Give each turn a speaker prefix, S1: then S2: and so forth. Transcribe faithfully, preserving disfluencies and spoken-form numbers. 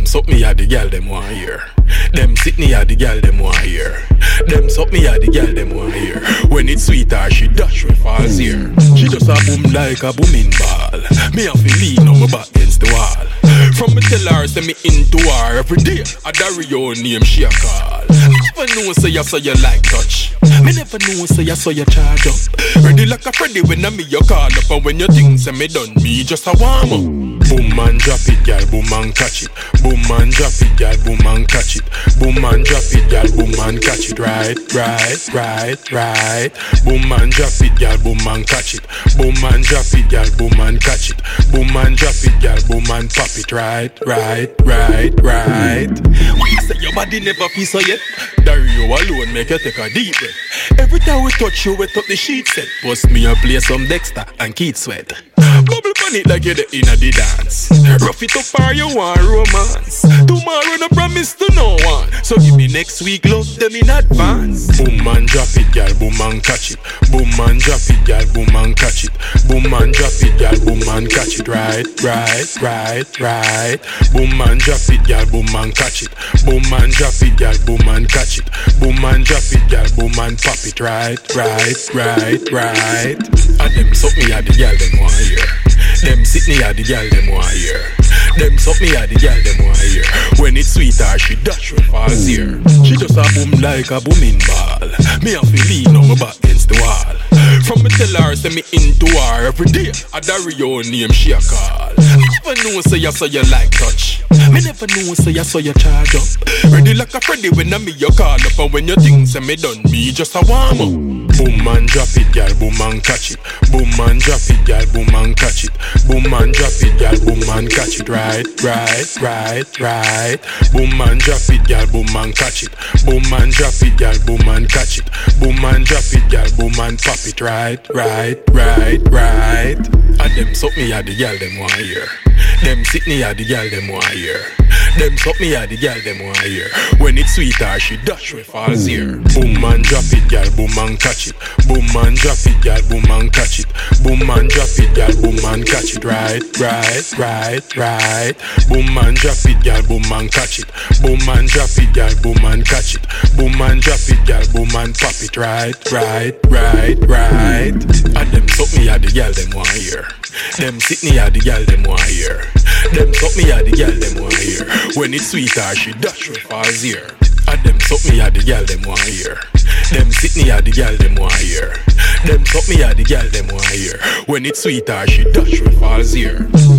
S1: them suck me at the girl them want hear. Them sit me at the girl them want hear. Them suck me at the girl them want hear. When it's sweet her, she dash with falls here. She just a boom like a booming ball. Me have to lean on my back against the wall. From me tell her say me into her every day. A Dario name she a call. Never know say you saw you like touch. Me never know say you saw you charge up. Ready like a Freddy when I me you call up. And when you think say me done, me just a warm up. Boom and drop it, girl, boom and catch it. Boom and drop it, girl, boom and catch it. Boom and drop it, girl, boom and catch it. Right, right, right, right. Boom and drop it, girl, boom and catch it. Boom and drop it, girl, boom and catch it. Boom and drop it, girl, boom and pop it. Right, right, right, right. Why you say your body never feel so yet? Dario alone make you take a deep breath. Every time we touch you, wet up the sheet set. Bust me and play some Dexter and Keith Sweat. Bubble on it like you're the inner the dance. Rough it up or you want romance. Tomorrow no promise to no one. So give me next week, love them in advance. Boom and drop it, girl, boom and catch it. Boom and drop it, girl, boom and catch it. Boom and drop it, girl, boom and catch it. Right, right, right, right. Boom and drop it, girl, boom and catch it. Boom and drop it, girl, boom and catch it. Boom and drop it, girl, boom and pop it. Right, right, right, right. And them suck me at the girl them want hear. Them sit me at the girl them want hear. Them suck me at the girl them want hear. When it's sweet her, she dash with falls here. She just a boom like a booming ball. Me have to lean on my back against the wall. From me tell her say me into her every day. A Dario name she a call. Never know say you saw you like touch. Me never know say you saw you charge up. Ready like a Freddy when I me you call up. And when you think say me done, me just a warm up. Boom and drop it, girl, boom and catch it. Boom and drop it, girl, boom and catch it. Boom and drop it, girl, boom and catch it. Right, right, right, right. Boom and drop it, girl, boom and catch it. Boom and drop it, girl, boom and catch it. Boom and drop it, girl, boom and pop it. Right, right, right, right. And them suck me at the girl them want hear. Them sit me at the girl them want hear. Them suck me at the girl them want hear. When it's sweet her, she dash with falls here. Boom and drop it, girl, boom and catch it. Boom and drop it, girl, boom and catch it. Boom and drop it, girl, boom and catch it. Right, right, right, right. Boom and drop it, girl, boom and catch it. Boom and drop it, girl, boom and catch it. Boom and drop it, girl, boom and pop it. Right, right, right, right. And them suck me at the girl them want hear. Them sit me at the girl them want hear. Them suck me at the girl them want hear. When it's sweet her, she dash with falls here. And them suck me at the girl them want hear. Them sit me at the girl them want hear. Them suck me at the girl them want hear. When it's sweet her, she dash with falls here.